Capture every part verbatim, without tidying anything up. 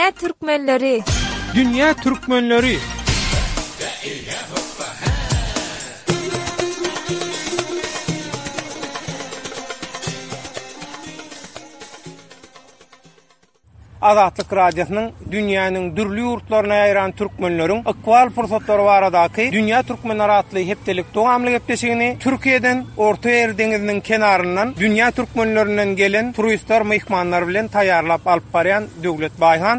Dünya Türkmenleri. Dünya Türkmenleri. Azatlyk Radiosynyň dünýäniň dürli ýurtlaryna ýaýran türkmenleriň ikwal pursatlary baradaky Dünya Türkmenleri atly hepdelik dowamly gepleşigini Türkiýeden Orta Ýer deňiziniň kenaryndan dünýä türkmenlerinden gelen turistler myhmanlar bilen taýýarlap alyp barýan Döwlet Baýhan.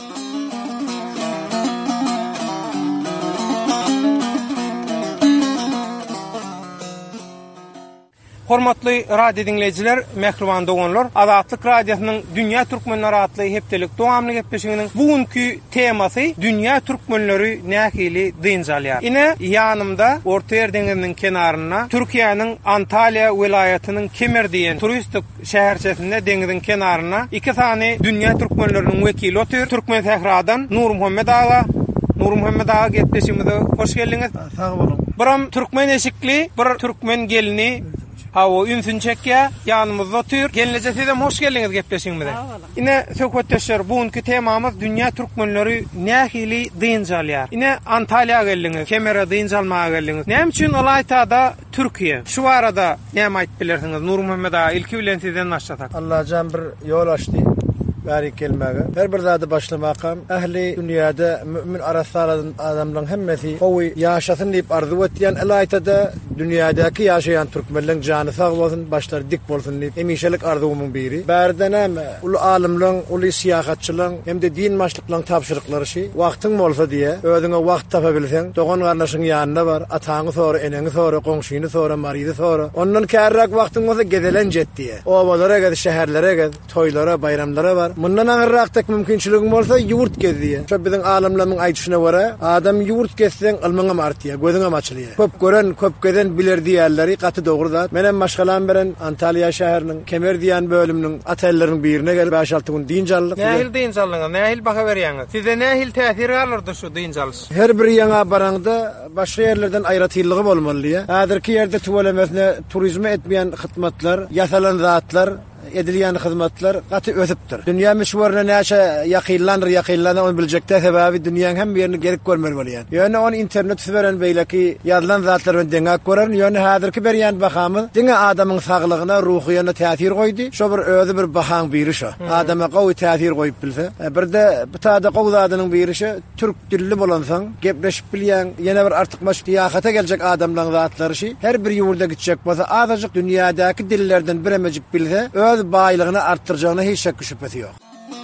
Hormatly radio dinleyijiler, mehriban doganlar, Azatlyk Radiosynyň Dünya Türkmenleri atly hepdelik dowamly gepleşiginiň bugünkü temasy Dünya Türkmenleri nähili dynjalýar. Ine ýanymda Orta Ýer deňiziniň kenarynda Türkiýanyň Antalya welaýatynyň Kemer diýen turistik şäherçesinde deňiziň kenarynda iki sany Dünya Türkmenleriniň wekili otur. Türkmen Tehradan Nur Muhammed aga, Nur Muhammed aga gepleşigimize hoş geldiňiz. Sag bolun. Biram türkmen eşikli, bir türkmen gelini Hawa ünsün çekýär, ýanymyzda otur. Gelneje sizem hoş geldiňiz gepleşigimize. Ine söhbetdeşler, bugünkü temamyz Dünya Türkmenleri nähili dynjalýar. Ine Antalya geldiňiz, Kemer'e dynjalmaga geldiňiz. Näme üçin olaýtada Türkiýe? Şu arada näme aýdyp bilersiňiz? Nur Muhammed aga, ilki bilen sizden başlatak. Allah jan bir ýol açdy. Bäri kelmäge. Her bir zady başlamakam ähli dünýäde mümin arasalaryň adamlaryň hemmesi gowy ýaşasyn diýip arzu etýän elaýtada dünýädäki ýaşaýan türkmenliň jany sag bolsun, başlary dik bolsun diýip emişelik arzumyň biri. Bärden hem uly alimlaryň, uly siýahatçylaryň hem de din maşlyklaryň tapşyryklary şi, wagtyň bolsa diýe, özüňe wagt tapa bilseň, dogan garnaşyň ýanynda bar, ataňy sonra, eneňi sonra, goňşyny sonra, marydy sonra. Ondan kärrak wagtyň bolsa gedelen jet diýe. Obalara gedi, şäherlere gedi, toýlara, bayramlara bar. Mundan aňyrrakdak mümkinçiligim bolsa ýurt gezdiýe. Şo biziň alimlaryň aýdyşyna görä, adam ýurt gezseň ilmiňe martyýa, gözüňe açylýar. Köp gören, köp geden bilir diýerleri gaty dogry zat. Menen maşgalan bilen Antalya şäheriniň Kemer diýen bölüminiň atelleriň birine gelip beş alty gün dynjallyk. Nähil dynjallygy, nähil baha berýäňiz? Size nähil täsir alyrdy şu dynjalyş? Her bir ýaňa baranda başga ýerlerden aýratyllygy bolmaly. Häzirki ýerde tuwalemesine turizme etmeýän hyzmatlar, ýasalan zatlar edilýän hyzmatlar gaty ösüpdir. Dünýä meşhurlaryna näçe ýakynlandyr, ýakynlana onu biljekde sebäbi dünýäň hem ýerini gerek görmeli bolýan. Ýöne on internet süberen beýleki ýazlan zatlar bilen deňek gören, ýöne häzirki berýän bahamy diňe adamyň saglygyna, ruhyna täsir goýdy. Şo bir özü bir bahaň biri şo. Adama gowy täsir goýup bilse. Bir de bu taýda gowy zadynyň biri şo, türk dilli bolansaň, gepleşip bilýän, ýene bir artykmaş diýahata geljek adamlaryň zatlary şi, her bir ýurda gitjek bolsa, azalyk dünýädäki dillerden biremejip bilse, baýlygyny artdyrajagyna hiç şek şüphesi ýok.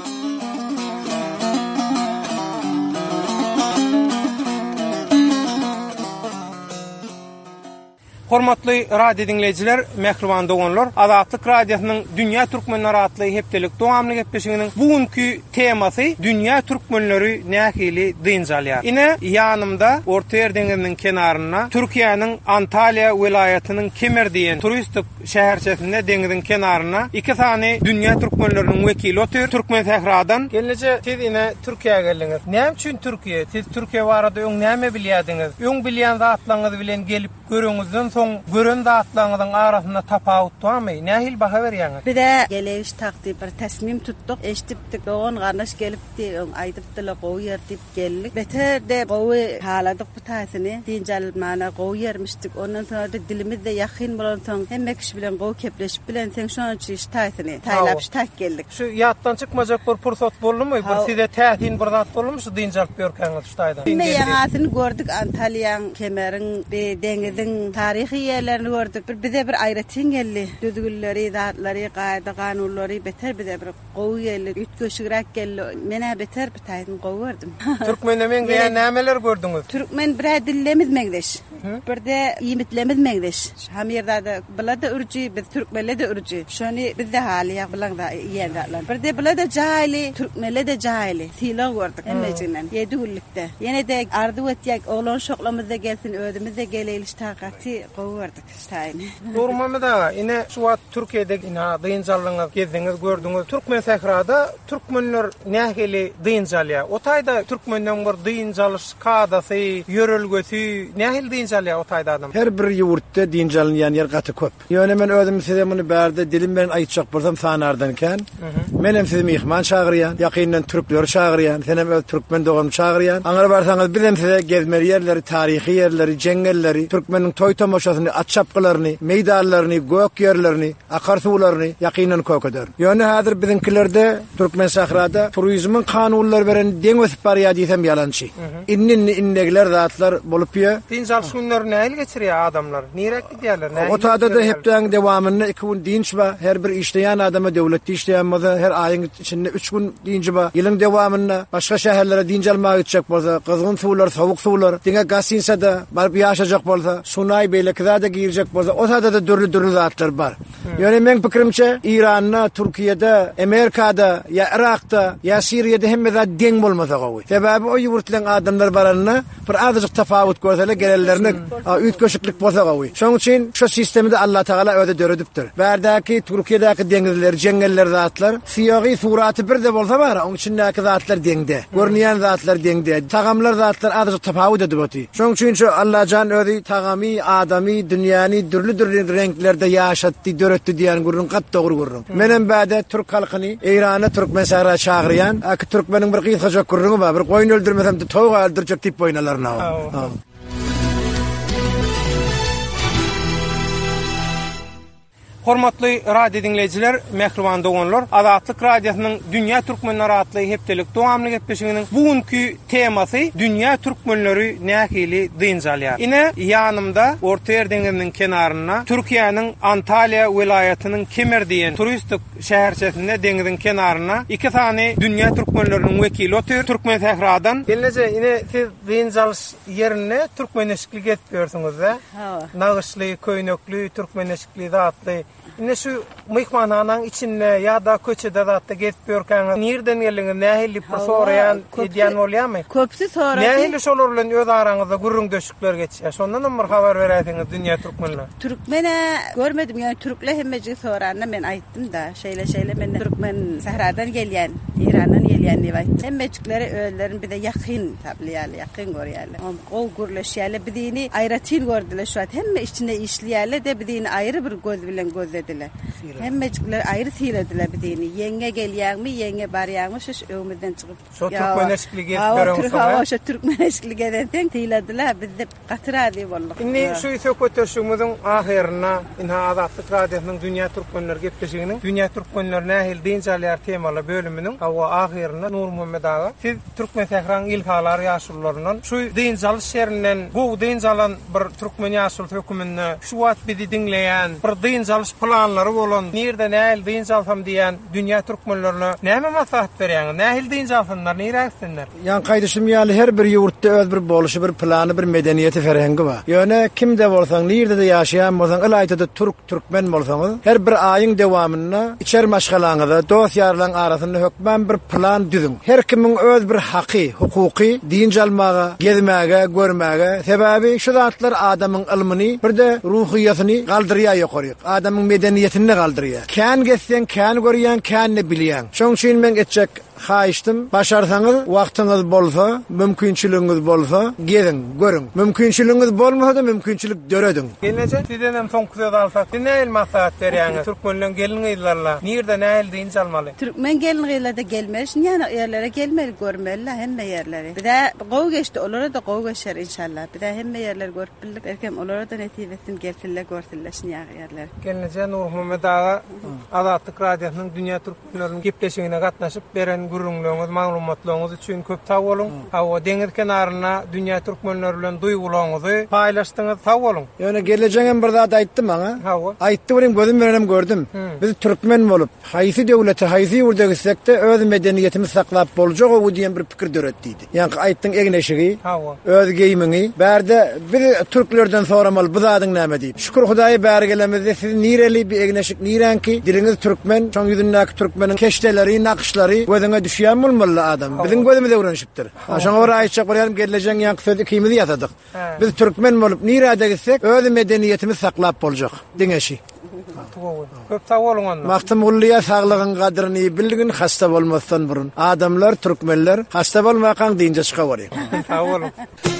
Hormatly radio dinleyijiler, mehriban doganlar, Azatlyk Radiosynyň Dünya Türkmenleri atly hepdelik dowamly gepleşiginiň bugünkü temasy Dünya Türkmenleri nähili dynjalýar. Ine ýanymda Orta Ýer deňiziniň kenarynda Türkiýanyň Antalya welaýatynyň Kemer diýen turistik şäherçesinde deňiziň kenarynda iki sany Dünya Türkmenleriniň wekili otur. Türkmen Tehradan gelneje siz ine Türkiýe geldiňiz. Näme üçin Türkiýe? Siz Türkiýe barada öň näme bilýärdiňiz? Öň bilýän zatlaryňyz bilen gelip görüňizden soň gören zatlaryňyň arasynda tapawut barmy? Nähil baha berýäňiz? Bir de geleýiş takdy bir tasmim tutduk. Eşdipdik, dogan garnaş gelipdi, aýdypdylar gowy ýer diýip geldik. Beter de gowy haladyk bu taýsyny, dynjalmana gowy ýermişdik. Ondan sonra da dilimizde ýakyn bolan soň hemme kişi bilen gowy kepleşip bilen sen şoň üçin iş taýsyny taýlap tak geldik. Şu ýatdan çykmajak bir pursat boldumy? Bir size täsin bir zat boldumy şu dynjalyp berkäňiz şu taýda? Me ýaňasyny gördük, Antalyaň, Kemeriň, deňiziň taryhy ýerlerini gördük. Bir bize bir aýratyn geldi. Düzgünleri, zatlary, gaýda ganunlary beter bize bir gowy geldi. Üç köşügrek geldi. Mene beter bir taýdan gowy gördüm. Türkmende men diýen nämeler gördüňiz? Türkmen bir dillemiz meňdeş. Bir de ýymitlemiz meňdeş. Hem ýerde bilada urji, biz türkmenle de urji. Şonu bizde hali ýa bilen da ýerler. Bir de bilada jaýly, türkmenle de jaýly. Sila gördük hemmejinen. Ýedi günlükde. Ýene de arzu etýek oğlan şoklamyzda gelsin, özümizde geleýiş taqaty gowy gördük ştaýny. Nur Muhammed aga, ine şu wagt Türkiýede ina dynjallygyňyz, gezdiňiz, gördüňiz. Türkmen Sahrada türkmenler nähili dynjalya. O taýda türkmenden bir dynjalyş kadasy, ýörelgesi nähili dynjalya o taýda adam. Her bir ýurtda dynjalýan ýer gaty köp. Ýöne men özüm size muny bärde dilim bilen aýtjak bolsam sanardanken, men hem sizi mihman çagyrýan, ýakyndan türkler çagyrýan, sen hem öz türkmen dogam çagyrýan. Aňra barsaňyz biz hem size gezmeli ýerleri, taryhy ýerleri, jengelleri, türkmeniň toý tomoşasyny, atçapgylaryny, meýdanlaryny, gök ýerlerini, akarsuwlaryny ýakyndan kökeder. Ýöne häzir bizinkilerde Türkmen Sahrada turizmin kanunlary beren deň ösüp barýar diýsem ýalançy. Innin innegler zatlar bolup ýa. Dinjal şunlar näil geçirýär adamlar? Nirek gidýärler? O taýda da hepden dewamyny iki gün dinç ba, her bir işleýän adama döwletde işleýän bolsa, her aýyň içinde üç gün dinç ba, ýylyň dewamyny başga şäherlere dinjalmagy gitjek bolsa, kızgın suwlar, sowuk suwlar, diňe gasinsa da baryp ýaşajak bolsa, sunaý beýlekde de girecek bolsa, o taýda da dürli-dürli zatlar bar. Ýöne men pikirimçe Iranda, Türkiýede, Amerikada, ýa Irakda, ýa Siriýede hemme zat deň bolmasa gowy. Sebäbi o ýurtlaryň adamlar baranyna bir azyk tafawut görseler gelellerini üýtköşüklik bolsa gowy. Şoň üçin şu sistemde Allah Taala öde döredipdir. Bärdäki Türkiýedäki deňizler, jengeller zatlar siýagy suraty bir de bolsa bar, oň içindäki zatlar deňde. Görnýän zatlar deňde. Tagamlar zatlar azyk tafawut edipdi. Şoň üçin şu Allah jan özi tagamy, adamy, dünýäni dürli-dürli renklerde ýaşatdy, döretdi diýen gurrun gat dogry gurrun. Menen bäde türk halkyny Eýrana Türkmen Sahra çagyrýan, aki türkmeniň bir gysgaja gurruny bar, bir goýun öldürmesem de toýga öldürjek tip oýnalaryna. Hormatly radio dinleyijiler, mehriban dogonlar, Azatlyk radiosynyň Dünýä türkmenleri atly hepdelik dowamly gepleşiginiň bugünkü temasy Dünýä türkmenleri nähili dynjalýar. Ine ýanymda Orta Ýer deňiziniň kenaryna Türkiýanyň Antalya welaýatynyň Kemer diýen turistik şäherçesinde deňiziň kenaryna iki tane Dünýä türkmenleriniň wekili otur. Türkmen Sahradan. Gelnece ine siz dynjalyş ýerine türkmeneşiklik etýärsiňiz da? Ha. Nağışly, köýnekli, türkmeneşikli zatly. Ne şu mihmananyň içinde ya da köçede zatda gezip ýörkäňiz nerden geldiňiz, nähili bir soraýan edýän bolýarmy? Köpsü soraýan. Nähili şolar bilen öz araňyzda gurrun döşükler geçýär. Şondan bir habar berýärsiňiz Dünýä türkmenler. Türkmene görmedim, yani Türkler hemmeci soranna men aýtdym da, şeýle şeýle men Türkmen Sahradan gelýän, İrandan gelýän diýip aýtdym. Hemmeciklere öýlerini bir de ýakyn tablýarly, ýakyn görýärler. O gurleşýärler, bidini aýratyn gördüler şu at. Hemme içinde işleýärler de bidini aýry bir göz bilen gözlediler. Hemmecikler aýry sylediler bidini. Yenge gelýärmi, yenge barýarmy şu öwümden çykyp. Şu türkmeneşiklik edip görüňiz. Ha, şu türkmeneşiklik edip sylediler, biz de gatyrady boldyk. Inni şu söhbetleşigimiziň ahyryna inha Azatlyk radiosynyň Dünýä türkmenleri gepleşiginiň Dünýä türkmenleri nähili dynjalýar temaly bölüminiň hawa ahyryna Nur Muhammed aga siz Türkmen Sahraň ilhalary ýaşurlaryndan şu dynjalyş şerinden bu dynjalan bir türkmen ýaşul hökümini şu wagt bizi dinleýän bir dynjalyş planlary bolan nerede nähili dynjalsam diýen Dünýä türkmenlerine näme maslahat berýär? Nähili dynjalsynlar, näräksinler? Yan gaýdyşym ýaly her bir ýurtda öz bir boluşy, bir plany, bir medeniýeti, ferhengi bar. Ýöne kimde bolsaň, nerede de ýaşaýan bolsaň, ýaýda türk, türkmen bolsaňyz, her bir aýyň dewamyna içer maşgalaňyzda dost ýarlaryň arasynda hökmen bir plan düzüň. Her kimiň öz bir haky, hukuky dynjalmaga, gezmäge, görmäge, sebäbi şu zatlar adamyň ilmini, bir de ruhiýatyny galdyrýar ýokaryk. Adamyň medeniýetini galdyrýar. Kän geçsen, kän görýän, kän ne bilýän. Şoň üçin men etjek haýyşdym, başarsaňyz, wagtyňyz bolsa, mümkinçiligiňiz bolsa, gezin, görüň. Mümkinçiligiňiz bolmasa da mümkinçilik döredin. Gelnece sizden hem soň köze alsak, näil maslahat berýäňiz? Türkmenler gelin ýyllarla, nerede näil dynjalmaly? Türkmen gelin ýyllarda gelmeliş, ýani ýerlere gelmeli, görmeliler hemme ýerleri. Bir de gowy geçdi, olara da gowy geçer inşallah. Bir de hemme ýerler görüp bilip, erkem olara da netibetin gelsinler, görsinler ýerler. Gelnece Nur Muhammed aga Azatlyk radiosynyň Dünýä türkmenleriniň gepleşigine gatnaşyp beren gurrunluğunuz, maglumatlarınız üçün köp sağ olun. Hawa deňiz kenaryna Dünýä türkmenleri bilen duýgularyňyzy paýlaşdyňyz, sağ olun. Ýöne geleceğim bir zat aýtdym maňa. Hawa. Aýtdy bilen gözüm bilen gördüm. Biz türkmen bolup, haýsy döwlete, haýsy ýurda gitsek de öz medeniýetimiz saklap boljak o diýen bir pikir döretdi. Ýani aýtdyň egneşigi, Hawa. öz geymiňi, bärde biz türklerden soramal bu zadyň näme diýip. Şükür Hudaýa bäri gelemizde siz nireli bir egneşik nirenki, diliňiz türkmen, şoň ýüzündäki türkmeniň keşdeleri, nakşlary gözüňe düşýän bolmaly adam. Biziň gözümizde öwrenşipdir. Şoňa göre aýtjak bolýarym, geleceğin ýanky sözi kimizi ýatadyk. Biz türkmen bolup nirede gitsek öz medeniýetimiz saklap boljak. Diňeşi. wagty gowy. Köp sag bolun onda. Maktumullyğa saglygyň gadryny bildigin, hasta bolmasdan burun. Adamlar, türkmenler hasta bolmakan diýince çyka bolar. Sag bolun.